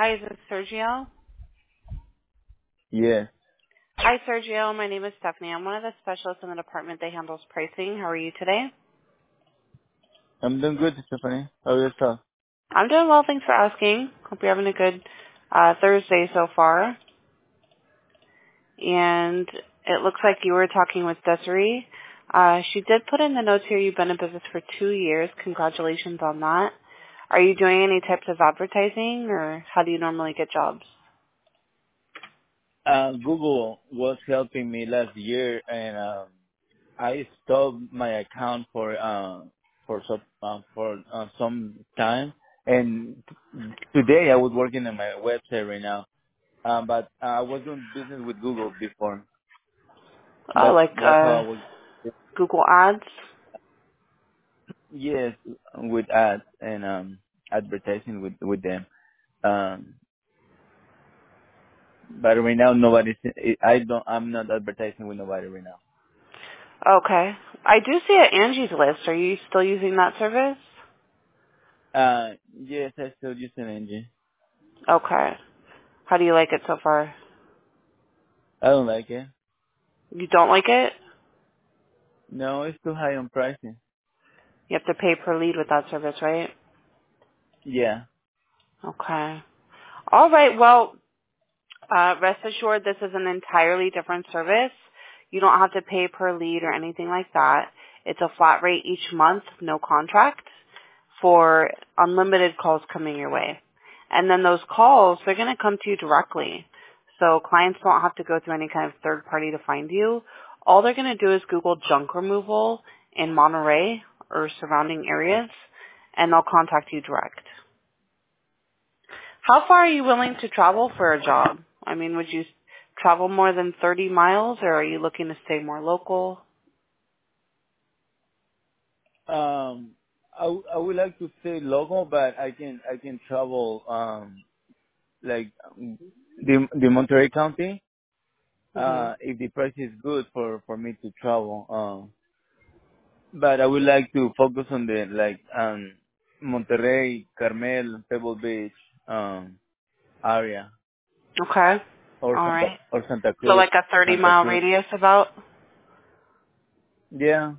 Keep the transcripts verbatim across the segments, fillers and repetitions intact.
Hi, is this Sergio? Yes. Hi, Sergio. My name is Stephanie. I'm one of the specialists in the department that handles pricing. How are you today? I'm doing good, Stephanie. How are yourself? I'm doing well. Thanks for asking. Hope you're having a good uh, Thursday so far. And it looks like you were talking with Desiree. Uh, she did put in the notes here you've been in business for two years. Congratulations on that. Are you doing any types of advertising, or how do you normally get jobs? Uh, Google was helping me last year, and um, I stopped my account for uh, for some uh, for uh, some time. And t- today I was working on my website right now, uh, but uh, I was doing business with Google before. Oh, That's like that's how I uh, was. Google Ads? Yes, with ads and um, advertising with with them. Um, but right now nobody's. I don't. I'm not advertising with nobody right now. Okay. I do see it Angie's List. Are you still using that service? Uh, yes, I still use an engine. Okay. How do you like it so far? I don't like it. You don't like it? No, it's too high on pricing. You have to pay per lead with that service, right? Yeah. Okay. All right. Well, uh, rest assured this is an entirely different service. You don't have to pay per lead or anything like that. It's a flat rate each month, no contract, for unlimited calls coming your way. And then those calls, they're going to come to you directly. So clients don't have to go through any kind of third party to find you. All they're going to do is Google junk removal in Monterey or surrounding areas, and they'll contact you direct. How far are you willing to travel for a job? I mean, would you travel more than thirty miles, or are you looking to stay more local? Um, I, w- I would like to stay local, but I can I can travel um like um, the the Monterey County. Hmm. Uh, if the price is good for for me to travel. Um, but I would like to focus on the like um Monterrey, Carmel, Pebble Beach um area Okay. or All Santa right. or Santa So Cruz, like a thirty Santa mile Cruz. radius about? Yeah.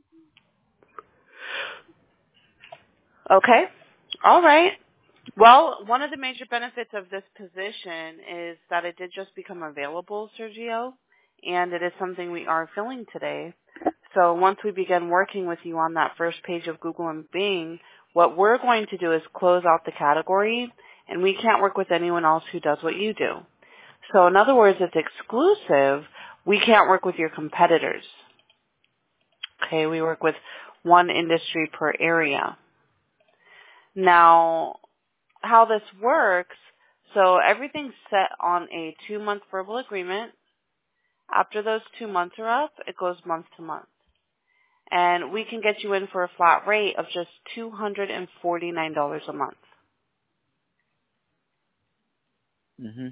Okay. All right. Well, one of the major benefits of this position is that it did just become available, Sergio, and it is something we are filling today. So once we begin working with you on that first page of Google and Bing, what we're going to do is close out the category, and we can't work with anyone else who does what you do. So in other words, it's exclusive. We can't work with your competitors. Okay, we work with one industry per area. Now, how this works, so everything's set on a two-month verbal agreement. After those two months are up, it goes month to month. And we can get you in for a flat rate of just two hundred forty-nine dollars a month. Mhm.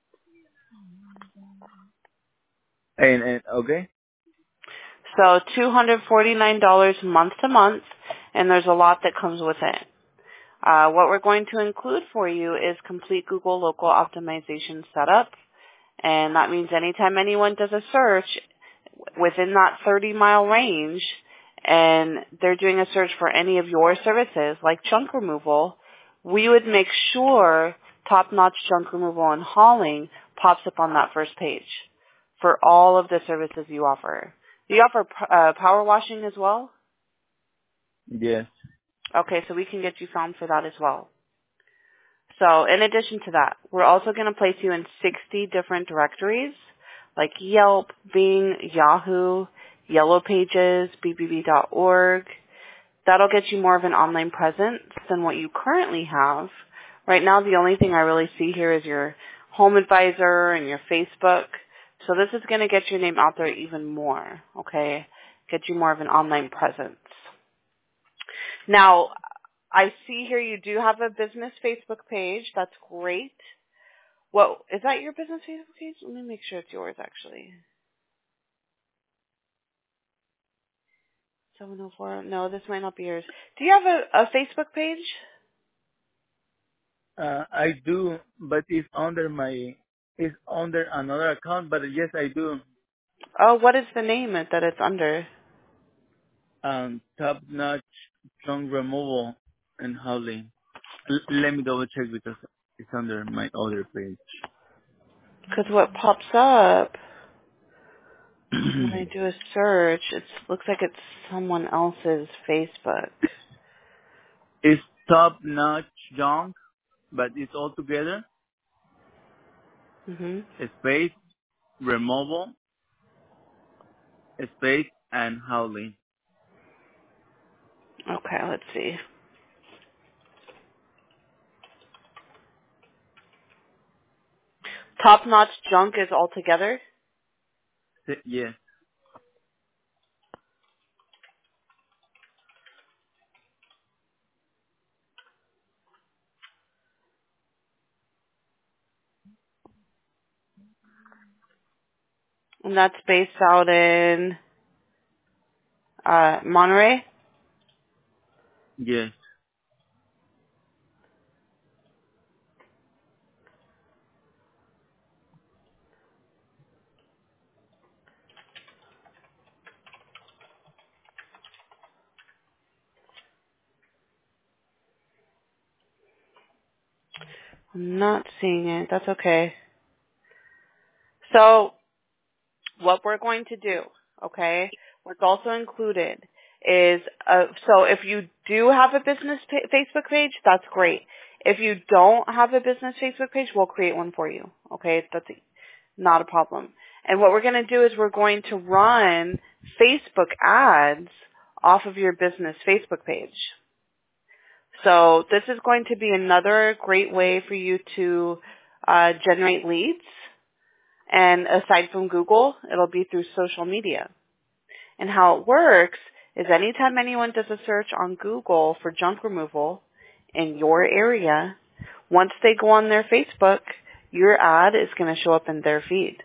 And and okay. So two hundred forty-nine dollars month to month, and there's a lot that comes with it. Uh, what we're going to include for you is complete Google local optimization setup, and that means anytime anyone does a search within that thirty mile range and they're doing a search for any of your services like junk removal, we would make sure top-notch junk removal and hauling pops up on that first page for all of the services you offer. Do you offer uh, power washing as well? Yes. Okay, so we can get you found for that as well. So in addition to that, we're also going to place you in sixty different directories like Yelp, Bing, Yahoo, Yellow Pages, b b b dot org. That'll get you more of an online presence than what you currently have. Right now, the only thing I really see here is your Home Advisor and your Facebook. So this is going to get your name out there even more, okay? Get you more of an online presence. Now, I see here you do have a business Facebook page. That's great. Well, is that your business Facebook page? Let me make sure it's yours, actually. seven oh four. No, this might not be yours. Do you have a, a Facebook page? Uh, I do, but it's under my, it's under another account, but yes, I do. Oh, what is the name that it's under? Um, top notch trunk removal and hauling. L- let me double check because it's under my other page. Because what pops up when I do a search, it looks like it's someone else's Facebook. It's top notch junk, but it's all together. Mhm. Space, removal, space, and howling. Okay, let's see. Top Notch Junk is all together. S- Yes. And that's based out in uh, Monterey. Yes. I'm not seeing it. That's okay. So what we're going to do, okay, what's also included is, uh, so if you do have a business pa- Facebook page, that's great. If you don't have a business Facebook page, we'll create one for you, okay? That's not a problem. And what we're going to do is we're going to run Facebook ads off of your business Facebook page. So this is going to be another great way for you to uh, generate leads. And aside from Google, it'll be through social media. And how it works is anytime anyone does a search on Google for junk removal in your area, once they go on their Facebook, your ad is going to show up in their feed.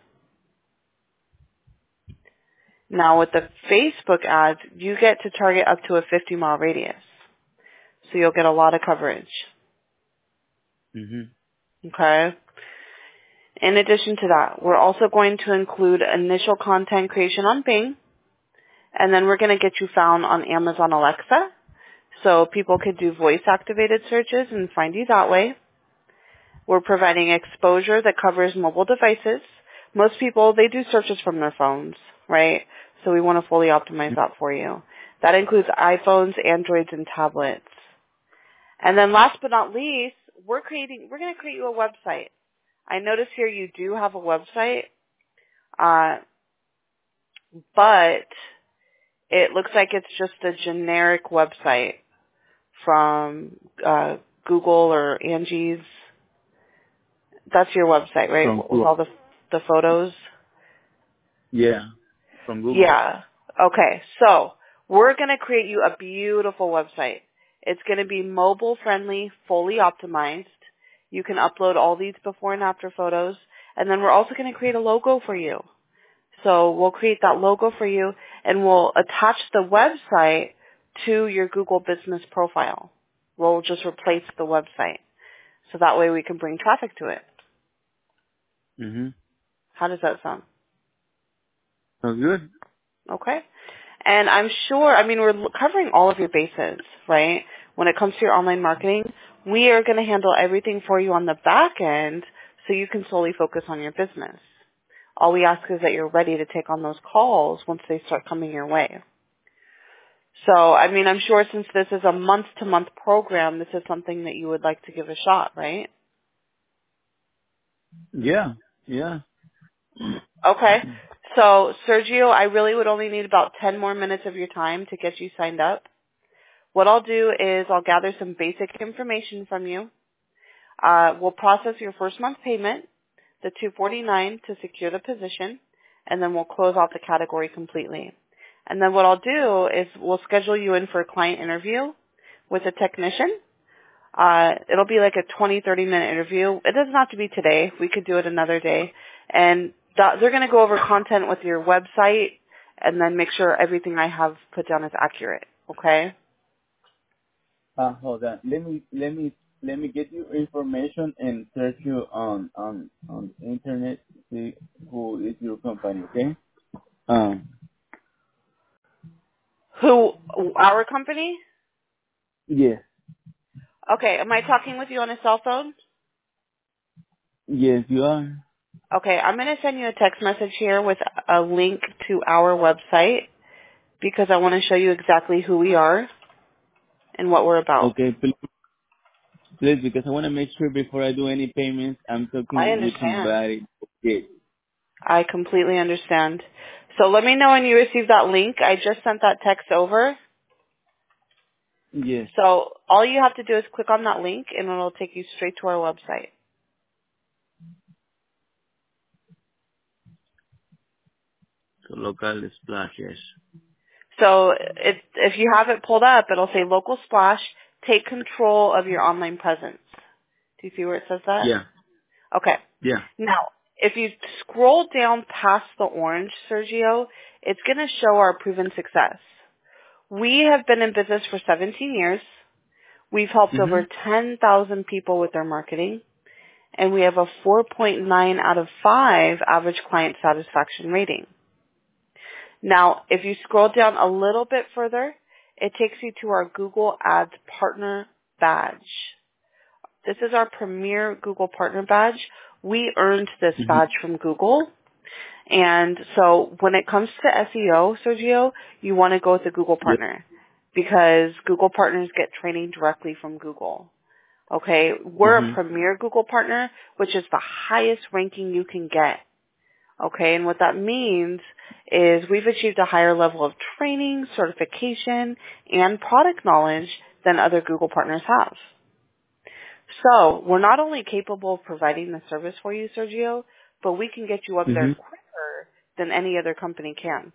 Now with the Facebook ads, you get to target up to a fifty mile radius. So you'll get a lot of coverage. Mhm. Okay? In addition to that, we're also going to include initial content creation on Bing, and then we're going to get you found on Amazon Alexa, so people could do voice-activated searches and find you that way. We're providing exposure that covers mobile devices. Most people, they do searches from their phones, right? So we want to fully optimize that for you. That includes iPhones, Androids, and tablets. And then last but not least, we're creating, we're going to create you a website. I notice here you do have a website, uh, but it looks like it's just a generic website from uh, Google or Angie's. That's your website, right? From With all the the photos. Yeah. From Google. Yeah. Okay. So we're going to create you a beautiful website. It's going to be mobile friendly, fully optimized. You can upload all these before and after photos. And then we're also going to create a logo for you. So we'll create that logo for you and we'll attach the website to your Google business profile. We'll just replace the website. So that way we can bring traffic to it. Mhm. How does that sound? Sounds good. Okay. And I'm sure, I mean, we're covering all of your bases, right? When it comes to your online marketing, we are going to handle everything for you on the back end so you can solely focus on your business. All we ask is that you're ready to take on those calls once they start coming your way. So, I mean, I'm sure since this is a month-to-month program, this is something that you would like to give a shot, right? Yeah. Yeah. Okay. So, Sergio, I really would only need about ten more minutes of your time to get you signed up. What I'll do is I'll gather some basic information from you. Uh, we'll process your first month payment, the two forty-nine, to secure the position, and then we'll close out the category completely. And then what I'll do is we'll schedule you in for a client interview with a technician. Uh, it'll be like a twenty, thirty minute interview. It doesn't have to be today. We could do it another day. And th- they're going to go over content with your website and then make sure everything I have put down is accurate. Okay? Uh, hold on. Let me let me let me get your information and search you on on on internet to see who is your company. Okay. Um. Who, our company? Yes. Okay, am I talking with you on a cell phone? Yes, you are. Okay, I'm going to send you a text message here with a link to our website because I want to show you exactly who we are and what we're about. Okay, please, please, because I want to make sure before I do any payments, I'm I talking with understand. somebody. Okay. I completely understand. So let me know when you receive that link. I just sent that text over. Yes. So all you have to do is click on that link and it'll take you straight to our website. So local splash. Yes. So it, if you have it pulled up, it'll say Local Splash, take control of your online presence. Do you see where it says that? Yeah. Okay. Yeah. Now, if you scroll down past the orange, Sergio, it's going to show our proven success. We have been in business for seventeen years. We've helped over Mhm. ten thousand people with their marketing, and we have a four point nine out of five average client satisfaction rating. Now, if you scroll down a little bit further, it takes you to our Google Ads Partner Badge. This is our premier Google Partner Badge. We earned this Mhm. badge from Google. And so when it comes to S E O, Sergio, you want to go with the Google Yep. Partner because Google Partners get training directly from Google. Okay, we're a Mhm. premier Google Partner, which is the highest ranking you can get. Okay, and what that means is we've achieved a higher level of training, certification, and product knowledge than other Google partners have. So we're not only capable of providing the service for you, Sergio, but we can get you up there Mhm. quicker than any other company can.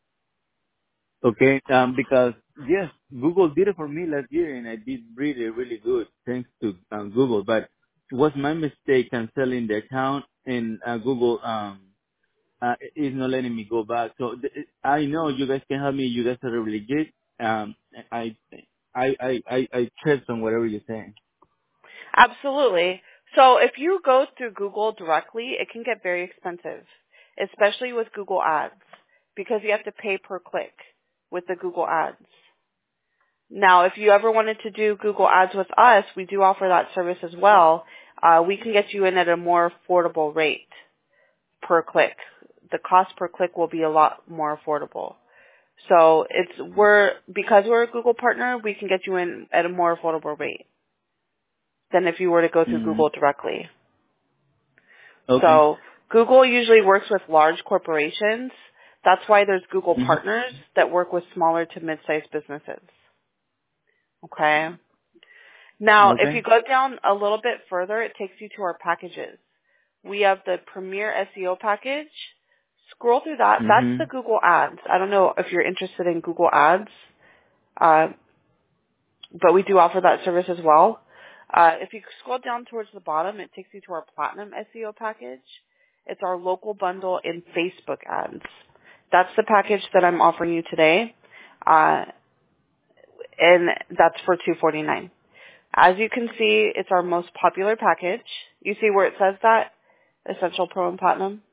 Okay. Um. Because yes, Google did it for me last year, and I did really, really good thanks to um, Google. But it was my mistake canceling the account, and uh, Google um uh, is not letting me go back. So th- I know you guys can help me. You guys are really good. Um, I, I, I, I, I trust on whatever you're saying. Absolutely. So if you go through Google directly, it can get very expensive, especially with Google Ads, because you have to pay per click with the Google Ads. Now, if you ever wanted to do Google Ads with us, we do offer that service as well. Uh, we can get you in at a more affordable rate per click. The cost per click will be a lot more affordable. So it's we're because we're a Google partner, we can get you in at a more affordable rate than if you were to go through Mm. Google directly. Okay. So Google usually works with large corporations. That's why there's Google hmm partners that work with smaller to mid-sized businesses. Okay. Now, if you Okay. go down a little bit further, it takes you to our packages. We have the Premier S E O package. Scroll through that. That's hmm the Google Ads. I don't know if you're interested in Google Ads, uh, but we do offer that service as well. Uh, if you scroll down towards the bottom, it takes you to our Platinum S E O package. It's our local bundle in Facebook ads. That's the package that I'm offering you today, uh, and that's for two hundred forty-nine dollars. As you can see, it's our most popular package. You see where it says that? Essential Pro and Platinum?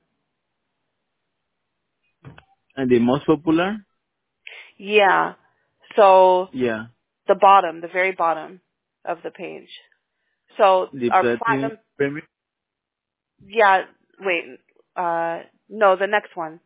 And the most popular? Yeah. So Yeah. the bottom, the very bottom of the page. So The our platinum Platinum, premium? yeah, wait, uh, no, the next one.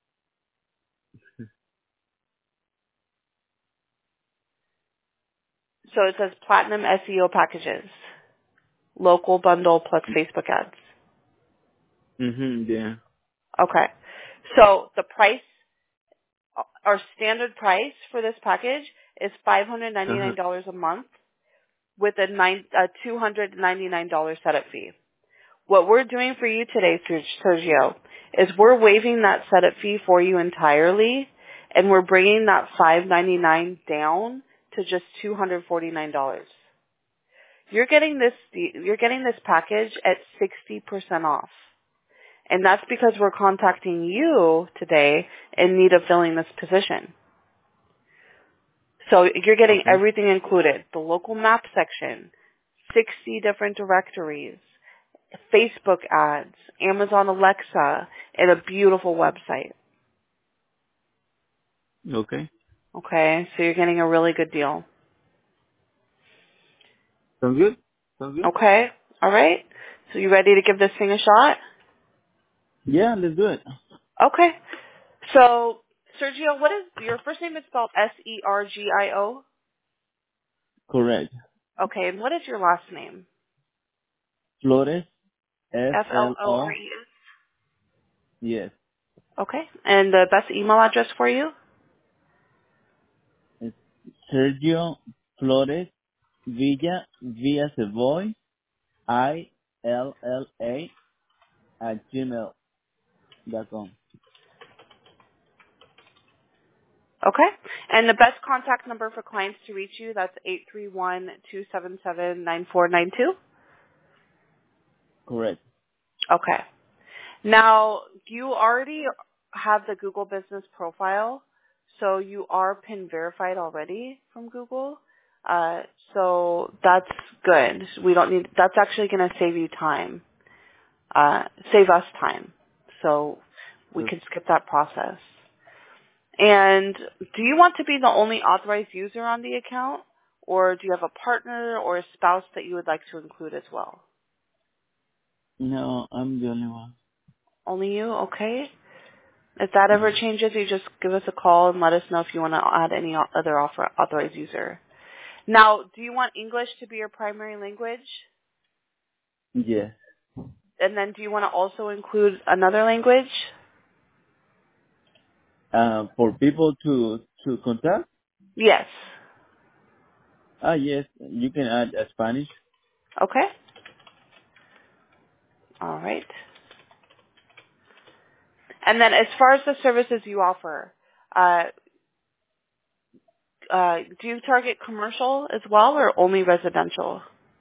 So it says Platinum S E O packages, local bundle plus Facebook ads. hmm Yeah. Okay. So the price, our standard price for this package is five hundred Uh-huh. ninety-nine dollars a month with a, nine, a two hundred ninety-nine dollars setup fee. What we're doing for you today, Sergio, is we're waiving that setup fee for you entirely, and we're bringing that five hundred ninety-nine dollars down to just two hundred forty-nine dollars. You're getting this, you're getting this package at sixty percent off. And that's because we're contacting you today in need of filling this position. So you're getting Okay. everything included. The local map section, sixty different directories, Facebook ads, Amazon Alexa, and a beautiful website. Okay. Okay, so you're getting a really good deal. Sounds good. Sounds good. Okay, all right. So you ready to give this thing a shot? Yeah, let's do it. Okay. So, Sergio, what is your first name? Is spelled S E R G I O. Correct. Okay, and what is your last name? Flores, F F L L O R O. E S. Yes. Okay, and the best email address for you? It's Sergio Flores Villa Villa Savoy I L L A at gmail dot com. Okay, and the best contact number for clients to reach you, that's eight three one, two seven seven, nine four nine two? Correct. Okay. Now, you already have the Google Business Profile, so you are PIN verified already from Google. Uh, so that's good. We don't need, that's actually going to save you time, uh, save us time. So we Sure. can skip that process. And do you want to be the only authorized user on the account, or do you have a partner or a spouse that you would like to include as well? No, I'm the only one. Only you? Okay. If that ever Yeah. changes, you just give us a call and let us know if you want to add any o- other author- authorized user. Now, do you want English to be your primary language? Yes. And then do you want to also include another language? Uh, for people to to contact. Yes. Ah, yes. You can add uh, Spanish. Okay. All right. And then as far as the services you offer, uh, uh, do you target commercial as well or only residential?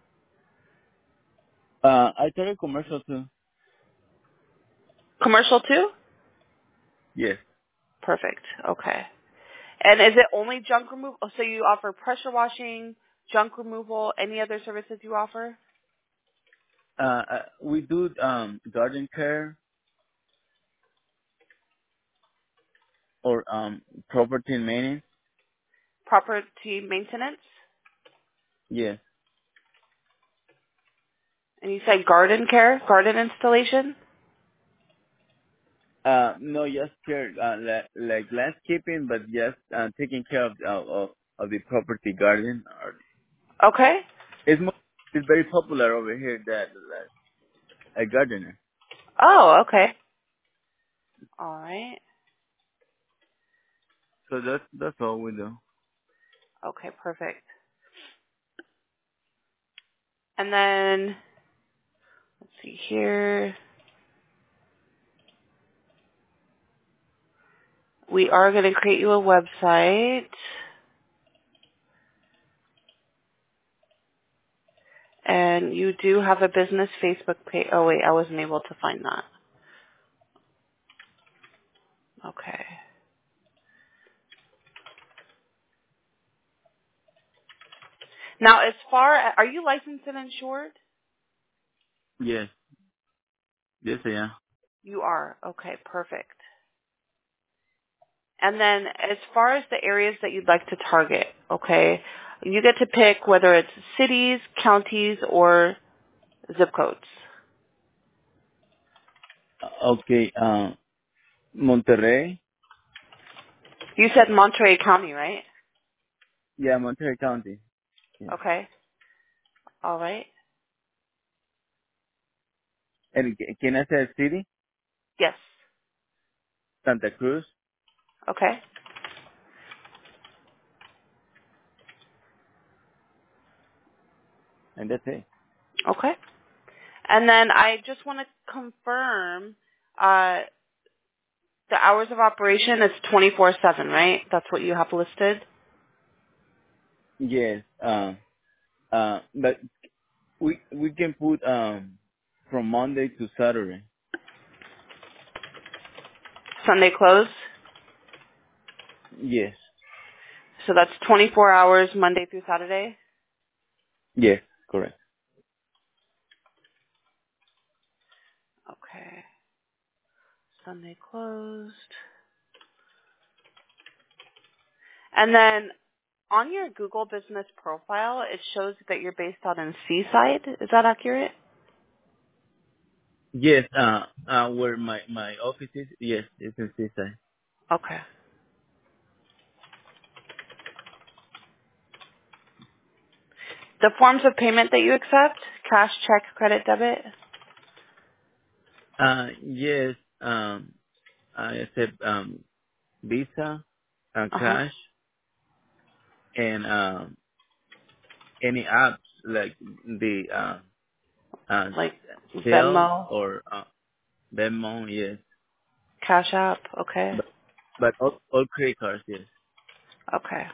Uh, I started commercial too. Commercial too? Yes. Perfect. Okay. And is it only junk removal? So you offer pressure washing, junk removal, any other services you offer? Uh, uh, we do um garden care or um property maintenance. Property maintenance? Yes. And you said garden care, garden installation? Uh, no, just care, uh, like, like landscaping, but just uh, taking care of, of of of the property garden. Or Okay. it's mo- it's very popular over here that that a gardener. Oh, okay. All right. So that's that's all we do. Okay, perfect. And then, let's see here. We are going to create you a website. And you do have a business Facebook page. Oh, wait, I wasn't able to find that. Okay. Now, as far as, are you licensed and insured? Yes. Yes, I am. You are. Okay, perfect. And then as far as the areas that you'd like to target, okay, you get to pick whether it's cities, counties, or zip codes. Okay. Um, Monterrey. You said Monterey County, right? Yeah, Monterrey County. Yeah. Okay. All right. And c- can I say a city? Yes. Santa Cruz. Okay. And that's it. Okay. And then I just want to confirm uh, the hours of operation is twenty-four seven, right? That's what you have listed? Yes. Um. Uh. But we we can put um from Monday to Saturday. Sunday close. Yes. So that's twenty-four hours Monday through Saturday? Yes. Correct. Sunday closed. And then on your Google business profile, it shows that you're based out in Seaside. Is that accurate? Yes, uh, uh, where my, my office is, yes, it's in Seaside. Okay. The forms of payment that you accept, cash, check, credit, debit? Uh, yes, um, I accept, um, Visa, uh, Uh-huh. cash, and, um, any apps like the, uh, uh, Like Zelle Venmo, or, uh, Venmo, yes. Cash App, okay. But, but all, all credit cards, yes. Okay.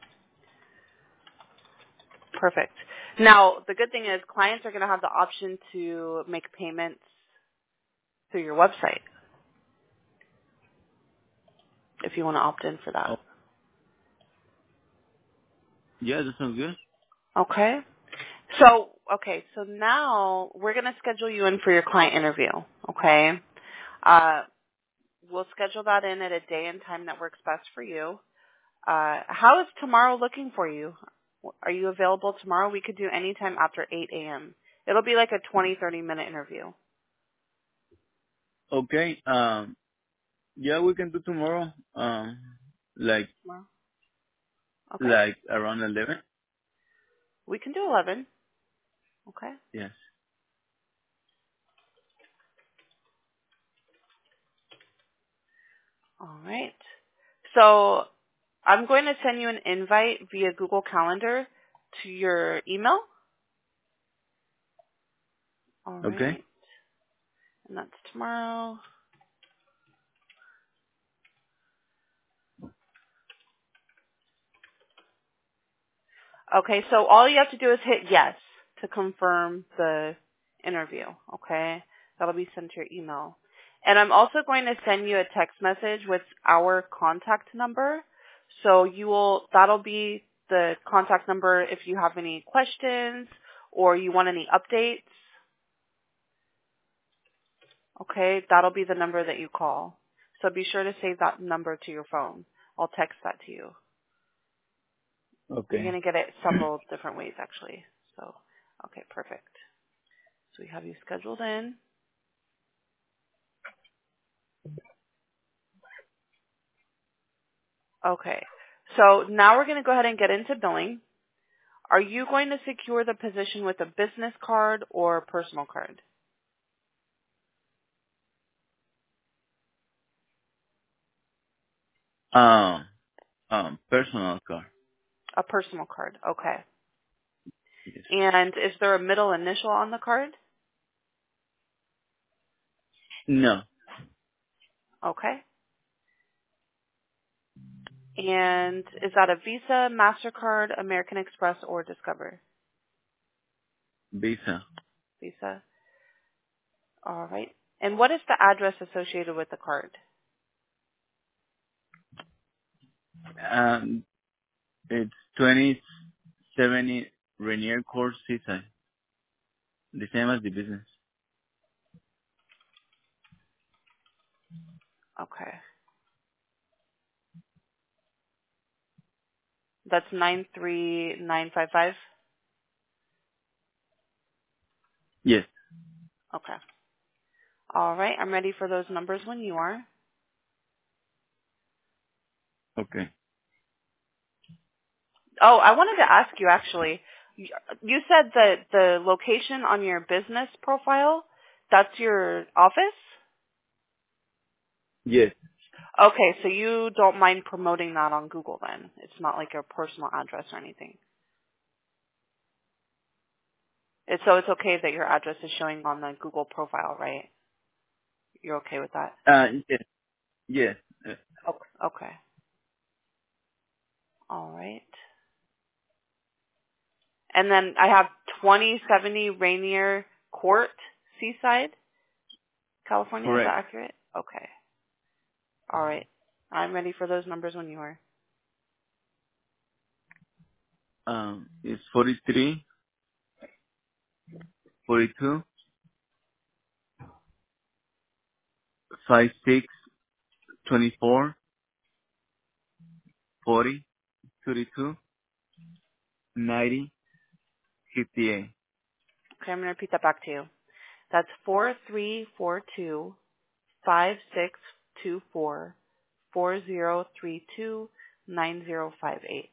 Perfect. Now, the good thing is clients are going to have the option to make payments through your website if you want to opt in for that. Oh, yeah, that sounds good. Okay? So, okay, so now we're going to schedule you in for your client interview, okay? Uh, we'll schedule that in at a day and time that works best for you. Uh, how is tomorrow looking for you? Are you available tomorrow? We could do any time after eight a.m. It'll be like a twenty, thirty minute interview. Okay, um, yeah, we can do tomorrow, um, like, Tomorrow? Okay. like around eleven. We can do eleven. Okay. Yes. All right. So I'm going to send you an invite via Google Calendar to your email. All Okay. right. And that's tomorrow. Okay, so all you have to do is hit yes to confirm the interview, okay? That'll be sent to your email. And I'm also going to send you a text message with our contact number. So you will, that'll be the contact number if you have any questions or you want any updates. Okay, that'll be the number that you call. So be sure to save that number to your phone. I'll text that to you. You're going Okay. to get it several different ways actually. So, okay, perfect. So we have you scheduled in. Okay. So now we're going to go ahead and get into billing. Are you going to secure the position with a business card or a personal card? Um, um, personal car. A personal card. Okay. Yes. And is there a middle initial on the card? No, Okay. And is that a Visa, MasterCard, American Express, or Discover? Visa. Visa. All right. And what is the address associated with the card? Um, it's twenty seventy Rainier Court, Seaside. The same as the business. Okay. That's nine three nine five five? Yes. Okay. All right. I'm ready for those numbers when you are. Okay. Oh, I wanted to ask you actually. You you said that the location on your business profile, that's your office? Yes. Okay, so you don't mind promoting that on Google then. It's not like a personal address or anything. It's, so it's okay that your address is showing on the Google profile, right? You're okay with that? Uh, yes. Yes. Uh, Okay. Okay. All right. And then I have twenty seventy Rainier Court, Seaside, California. Is correct. that accurate? Okay. All right. I'm ready for those numbers when you are. Um, it's forty-three, forty-two, five six twenty four forty thirty two ninety fifty eight. Okay, I'm going to repeat that back to you. That's four three four two five six two four four zero three two nine zero five eight.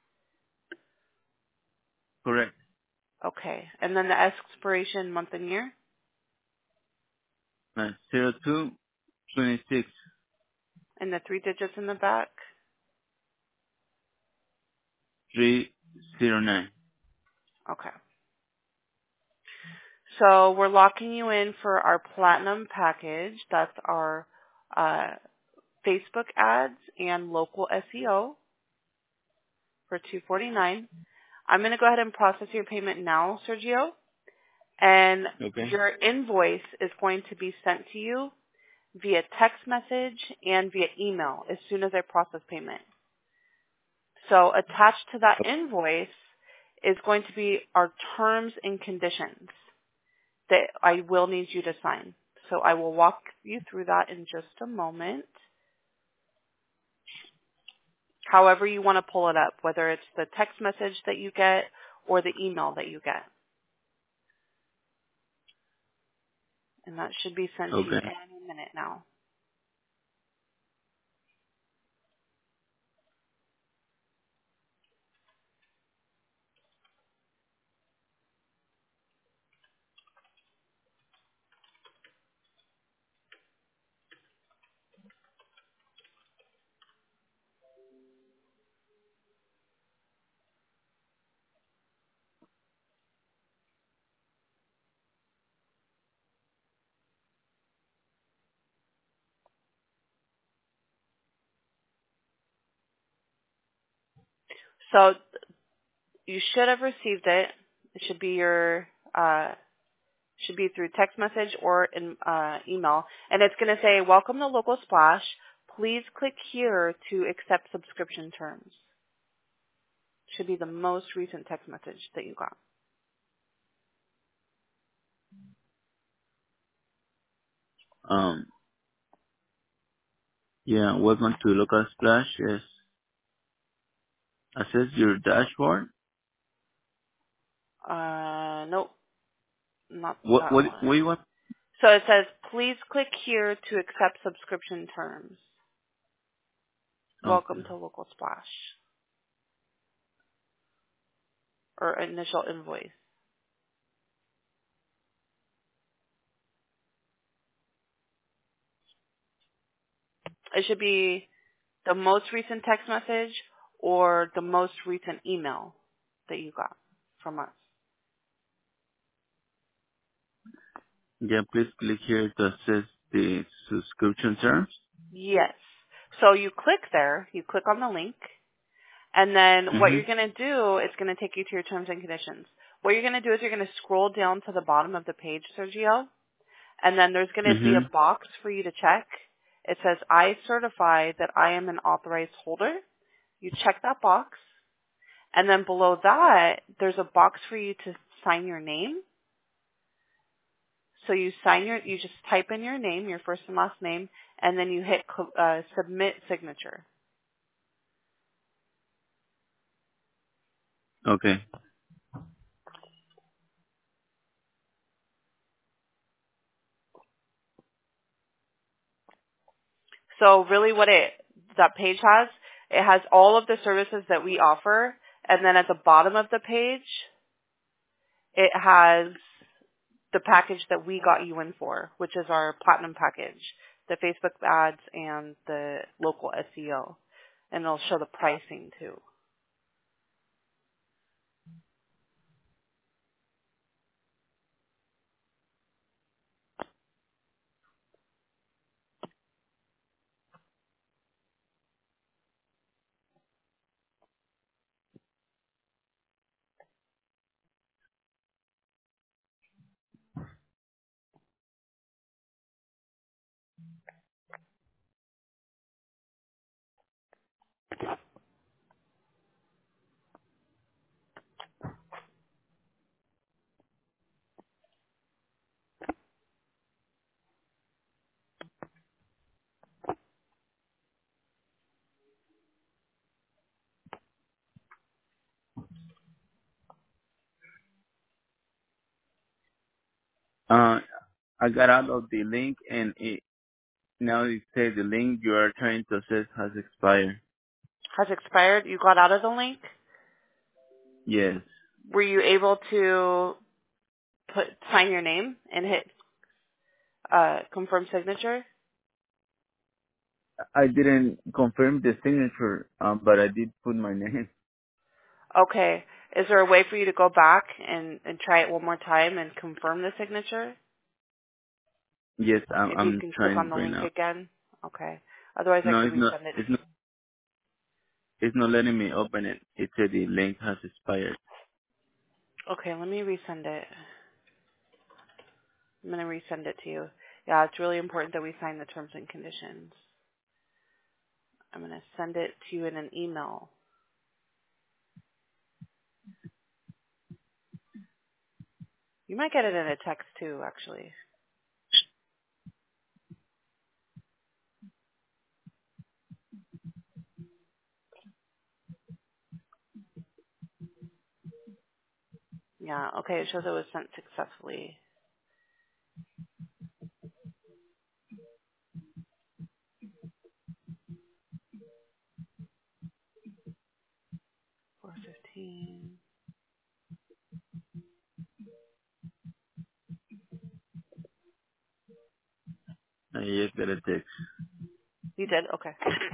Correct. Okay, and then the expiration month and year, Uh, zero two twenty six and the three digits in the back. three zero nine. Okay. So we're locking you in for our platinum package. That's our uh, Facebook ads and local S E O for two forty-nine. I'm going to go ahead and process your payment now, Sergio, and Okay. your invoice is going to be sent to you via text message and via email as soon as I process payment. So attached to that invoice is going to be our terms and conditions that I will need you to sign. So I will walk you through that in just a moment. However you want to pull it up, whether it's the text message that you get or the email that you get. And that should be sent to you Okay. any minute now. So you should have received it. It should be your uh, should be through text message or in uh, email, and it's going to say, "Welcome to Local Splash. Please click here to accept subscription terms." Should be the most recent text message that you got. Um. Yeah. Welcome to Local Splash. Yes. Access your dashboard. Uh, nope, not What? that What? one. What do you want? So it says, "Please click here to accept subscription terms. Okay. Welcome to Local Splash," or initial invoice. It should be the most recent text message or the most recent email that you got from us. Yeah. Please click here to access the subscription terms. Yes. So you click there, you click on the link, and then what Mhm. you're going to do, it's going to take you to your terms and conditions. What you're going to do is you're going to scroll down to the bottom of the page, Sergio, and then there's going to be a Mhm. box for you to check. It says, "I certify that I am an authorized holder." You check that box, and then below that, there's a box for you to sign your name. So you sign your, you just type in your name, your first and last name, and then you hit uh, submit signature. Okay. So really what it, that page has, it has all of the services that we offer, and then at the bottom of the page, it has the package that we got you in for, which is our platinum package, the Facebook ads and the local S E O. And it'll show the pricing too. I got out of the link and it now it says the link you are trying to access has expired. Has expired? You got out of the link? Yes. Were you able to put sign your name and hit uh, confirm signature? I didn't confirm the signature, um, but I did put my name. Okay. Is there a way for you to go back and, and try it one more time and confirm the signature? Yes, I'm, Maybe you I'm can click trying on it the right link now. again. Okay. Otherwise, I No, could it's not. resend it It's to not. you. It's not letting me open it. It said the link has expired. Okay, let me resend it. I'm going to resend it to you. Yeah, it's really important that we sign the terms and conditions. I'm going to send it to you in an email. You might get it in a text too, actually. Yeah, okay, it shows it was sent successfully. four fifteen. I just got a text. You did? Okay.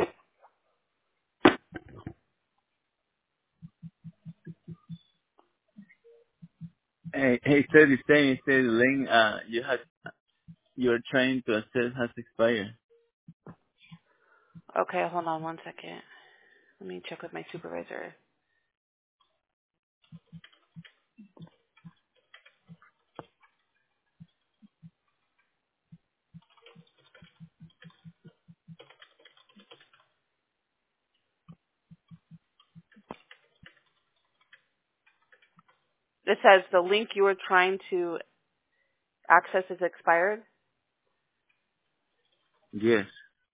Hey, hey, it said the same. It said the link uh you have you're trying to access has expired. Okay, hold on one second. Let me check with my supervisor. It says the link you were trying to access is expired. Yes.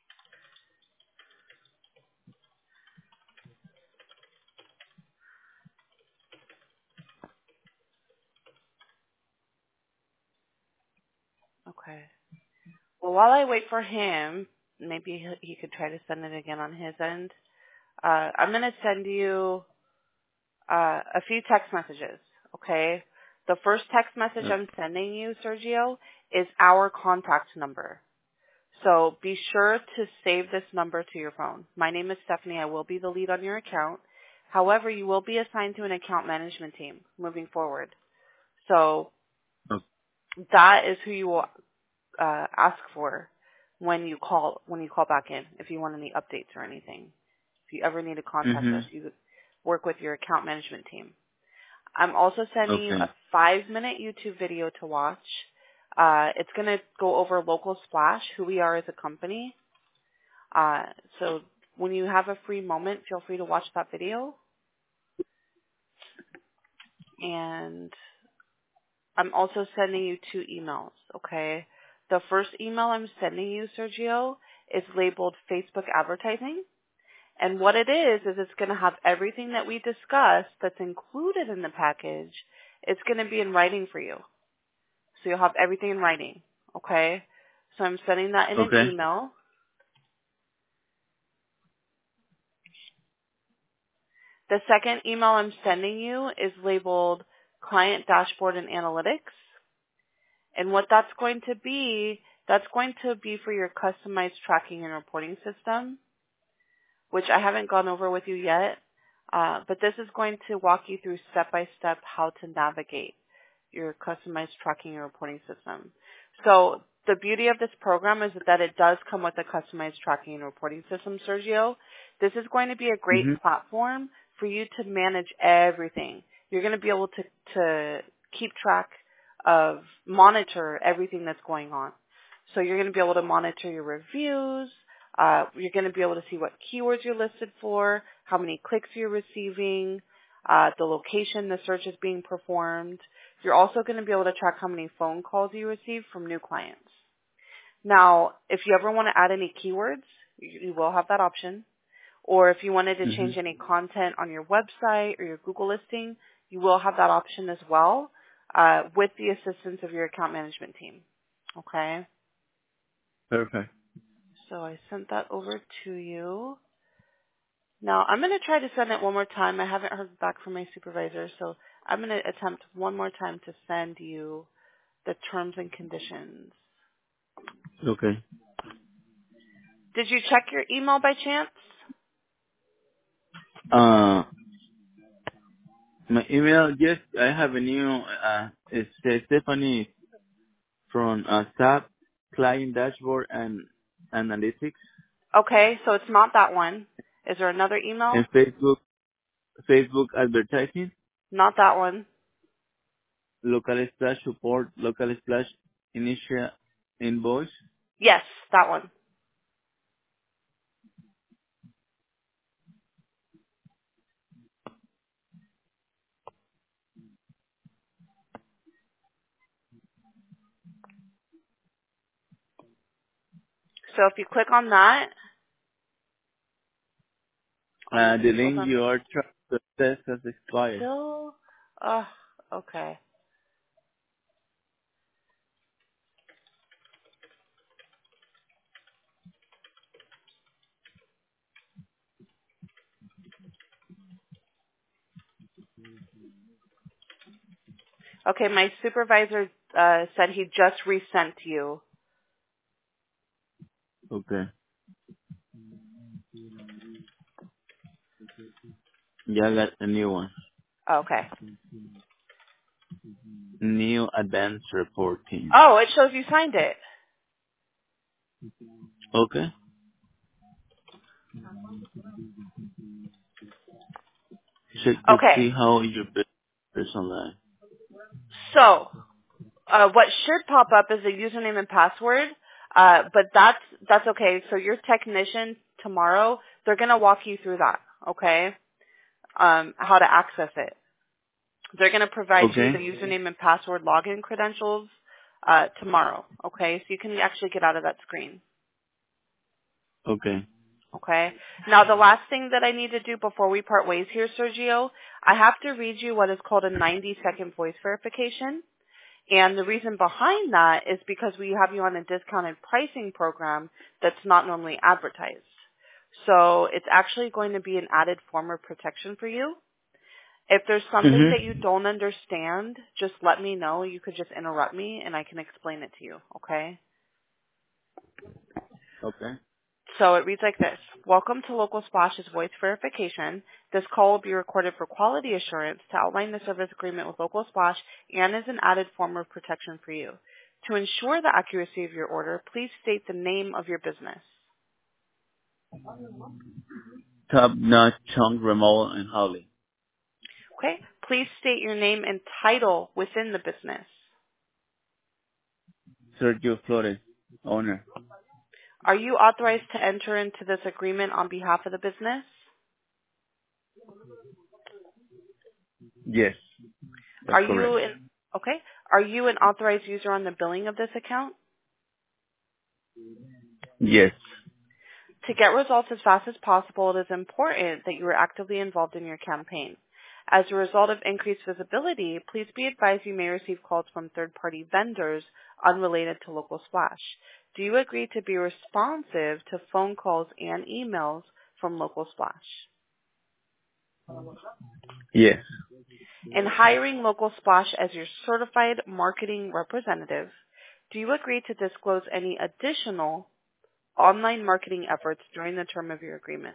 Okay. Well, while I wait for him, maybe he he could try to send it again on his end. Uh, I'm going to send you uh, a few text messages, okay? The first text message Uh, I'm sending you, Sergio, is our contact number. So be sure to save this number to your phone. My name is Stephanie. I will be the lead on your account. However, you will be assigned to an account management team moving forward. So oh, that is who you will uh, ask for when you call when you call back in if you want any updates or anything. If you ever need to contact us, mhm. you work with your account management team. I'm also sending you a Okay. five-minute YouTube video to watch. Uh, it's going to go over Local Splash, who we are as a company. Uh, so when you have a free moment, feel free to watch that video. And I'm also sending you two emails, okay? The first email I'm sending you, Sergio, is labeled Facebook Advertising. And what it is, is it's going to have everything that we discussed that's included in the package. It's going to be in writing for you. So you'll have everything in writing, okay? So I'm sending that in an Okay. email. The second email I'm sending you is labeled Client Dashboard and Analytics. And what that's going to be, that's going to be for your customized tracking and reporting system, which I haven't gone over with you yet. Uh, but this is going to walk you through step-by-step how to navigate your customized tracking and reporting system. So the beauty of this program is that it does come with a customized tracking and reporting system, Sergio. This is going to be a great Mhm. platform for you to manage everything. You're going to be able to, to keep track of, monitor everything that's going on. So you're going to be able to monitor your reviews. Uh, you're going to be able to see what keywords you're listed for, how many clicks you're receiving, uh, the location the search is being performed. You're also going to be able to track how many phone calls you receive from new clients. Now, if you ever want to add any keywords, you, you will have that option. Or if you wanted to change Mhm. any content on your website or your Google listing, you will have that option as well, uh, with the assistance of your account management team. Okay? Perfect. So I sent that over to you. Now, I'm going to try to send it one more time. I haven't heard back from my supervisor, so I'm going to attempt one more time to send you the terms and conditions. Okay. Did you check your email by chance? Uh, my email, yes, I have a new, uh, it's uh, Stephanie from uh, S A P, Client Dashboard and Analytics, Okay, so it's not that one. Is there another email? and Facebook, Facebook advertising, Not that one. local slash support, local slash initial invoice. Yes, that one. So if you click on that, I'm Uh, going the to hold link on. you are trying to access has expired. Still, uh, okay. Okay, my supervisor uh, said he just resent you. Okay. Yeah, I got a new one. Okay. New advanced reporting. Oh, it shows you signed it. Okay. Check to Okay. see how your business is online. So, uh, what should pop up is a username and password, uh, but that's that's okay. So your technician tomorrow, they're gonna walk you through that. Okay, um, how to access it. They're gonna provide you Okay. the username and password login credentials uh, tomorrow. Okay, so you can actually get out of that screen. Okay. Okay. Now the last thing that I need to do before we part ways here, Sergio, I have to read you what is called a ninety second voice verification. And the reason behind that is because we have you on a discounted pricing program that's not normally advertised. So it's actually going to be an added form of protection for you. If there's something that you Mhm. don't understand, just let me know. You could just interrupt me and I can explain it to you, okay? Okay. So it reads like this. Welcome to Local Splash's voice verification. This call will be recorded for quality assurance to outline the service agreement with Local Splash and is an added form of protection for you. To ensure the accuracy of your order, please state the name of your business. Top notch chunk remote and Holly. Okay? Please state your name and title within the business. Sergio Flores, owner. Are you authorized to enter into this agreement on behalf of the business? Yes, that's Are correct. you in, okay? Are you an authorized user on the billing of this account? Yes. To get results as fast as possible, it is important that you are actively involved in your campaign. As a result of increased visibility, please be advised you may receive calls from third-party vendors unrelated to Local Splash. Do you agree to be responsive to phone calls and emails from Local Splash? Yes. In hiring Local Splash as your certified marketing representative, do you agree to disclose any additional online marketing efforts during the term of your agreement?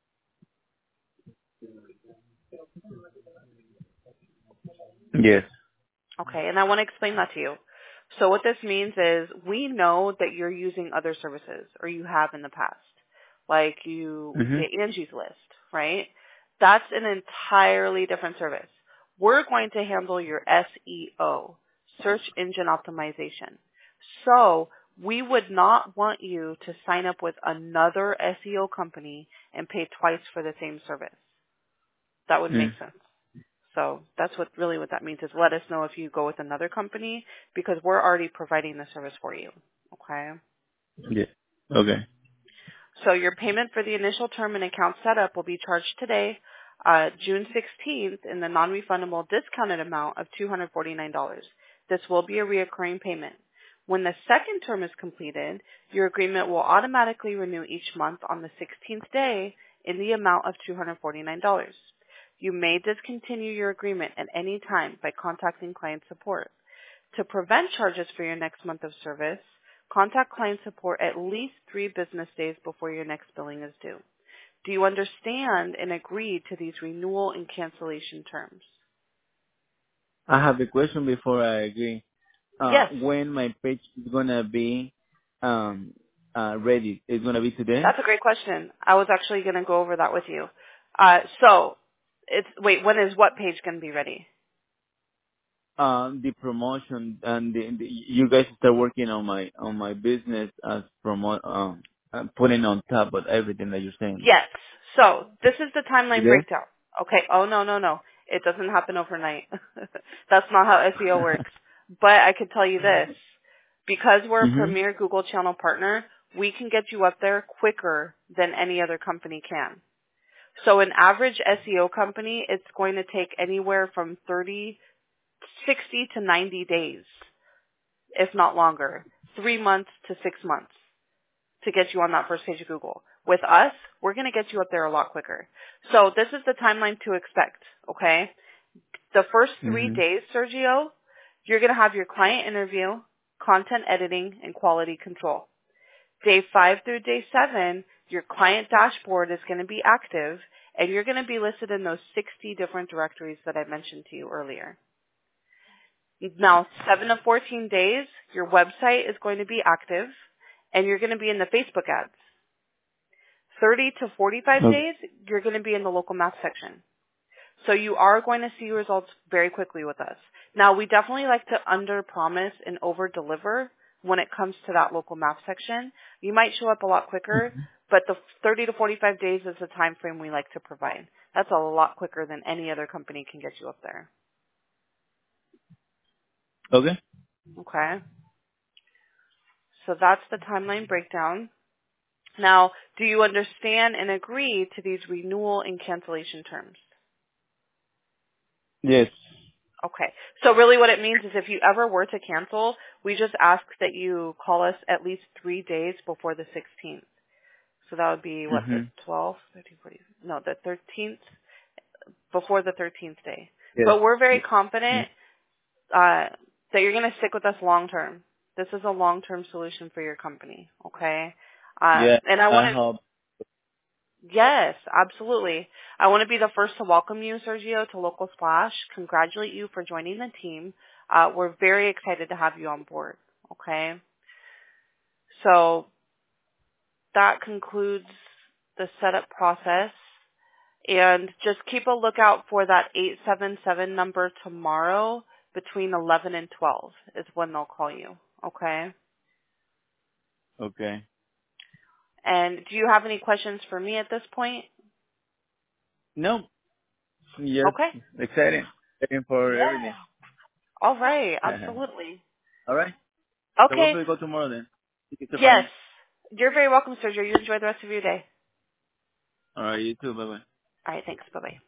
Yes. Okay, and I want to explain that to you. So what this means is we know that you're using other services or you have in the past. Like you Mhm. say Angie's List, right? That's an entirely different service. We're going to handle your S E O, search engine optimization. So we would not want you to sign up with another S E O company and pay twice for the same service. That would make Mm. sense. So that's what really what that means is let us know if you go with another company because we're already providing the service for you. Okay. Yeah. Okay. So your payment for the initial term and account setup will be charged today, uh, June sixteenth, in the non-refundable discounted amount of two hundred forty-nine dollars. This will be a reoccurring payment. When the second term is completed, your agreement will automatically renew each month on the sixteenth day in the amount of two hundred forty-nine dollars. You may discontinue your agreement at any time by contacting client support. To prevent charges for your next month of service, contact client support at least three business days before your next billing is due. Do you understand and agree to these renewal and cancellation terms? I have a question before I agree. Uh, Yes, when my page is gonna be um uh ready? It's gonna be today. that's a great question. I was actually going to go over that with you. Uh, so, it's wait, when is what page going to be ready? Um, the promotion and the, the you guys start working on my on my business as promote um uh, putting on top of everything that you're saying. Yes. So this is the timeline Today? breakdown. Okay. Oh, no, no, no. It doesn't happen overnight. That's not how S E O works. But I could tell you this. Because we're a Mhm. premier Google channel partner, we can get you up there quicker than any other company can. So an average S E O company, it's going to take anywhere from thirty, sixty to ninety days, if not longer. Three months to six months to get you on that first page of Google. With us, we're going to get you up there a lot quicker. So this is the timeline to expect, okay? The first three Mhm. days, Sergio, you're going to have your client interview, content editing, and quality control. Day five through day seven, your client dashboard is going to be active, and you're going to be listed in those sixty different directories that I mentioned to you earlier. Now, seven to fourteen days, your website is going to be active, and you're going to be in the Facebook ads. thirty to forty-five Okay. days, you're going to be in the local map section. So you are going to see results very quickly with us. Now, we definitely like to under-promise and over-deliver when it comes to that local map section. You might show up a lot quicker, but the thirty to forty-five days is the time frame we like to provide. That's a lot quicker than any other company can get you up there. Okay. Okay? So that's the timeline breakdown. Now, do you understand and agree to these renewal and cancellation terms? Yes. Okay. So really what it means is if you ever were to cancel, we just ask that you call us at least three days before the sixteenth. So that would be, what, the Mhm. twelfth, thirteenth, fourteenth, no, the thirteenth, before the thirteenth day. Yes. But we're very Mm. confident uh, that you're going to stick with us long term. This is a long-term solution for your company, okay? Uh, Yeah. and I want I to hope. Yes, absolutely. I want to be the first to welcome you, Sergio, to Local Splash. Congratulate you for joining the team. Uh, we're very excited to have you on board. Okay? So that concludes the setup process. And just keep a lookout for that eight seven seven number tomorrow between eleven and twelve is when they'll call you. Okay? Okay. And do you have any questions for me at this point? No. Yes. Okay. Exciting. Exciting for Yeah. everything. All right. Absolutely. All right. So we'll Okay. go tomorrow then. Thank you, Yes. Stephanie. You're very welcome, Sergio. You enjoy the rest of your day. All right. You too. Bye bye. All right. Thanks. Bye-bye.